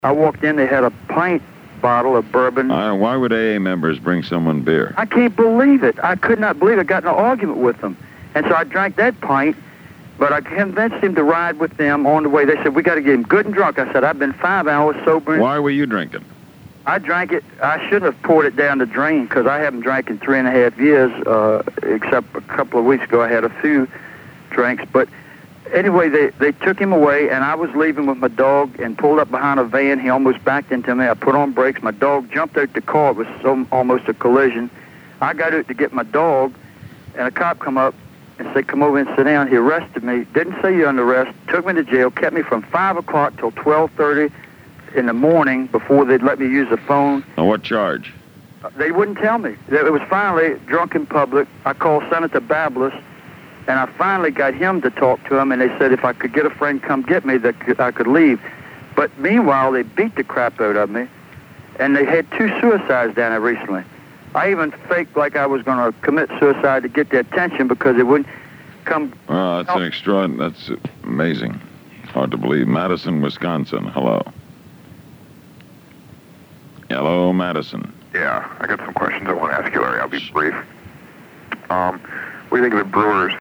I walked in, they had a pint bottle of bourbon. Why would AA members bring someone beer? I can't believe it. I could not believe it. I got in an argument with them. And so I drank that pint, but I convinced him to ride with them on the way. They said, we got to get him good and drunk. I said, I've been 5 hours sober. Why were you drinking? I drank it. I shouldn't have poured it down the drain because I haven't drank in 3.5 years, except a couple of weeks ago I had a few drinks. But anyway, they took him away, and I was leaving with my dog and pulled up behind a van. He almost backed into me. I put on brakes. My dog jumped out the car. It was almost a collision. I got out to get my dog, and a cop come up and said, come over and sit down. He arrested me. Didn't say you're under arrest. Took me to jail. Kept me from 5 o'clock till 12:30 in the morning before they'd let me use the phone. On what charge? They wouldn't tell me. It was finally drunk in public. I called Senator Bablis, and I finally got him to talk to him, and they said if I could get a friend come get me, that I could leave. But meanwhile, they beat the crap out of me, and they had 2 suicides down there recently. I even faked like I was going to commit suicide to get their attention because it wouldn't come. Well, that's amazing. Hard to believe. Madison, Wisconsin. Hello. Hello, Madison. Yeah, I got some questions I want to ask you, Larry. I'll be brief. What do you think of the Brewers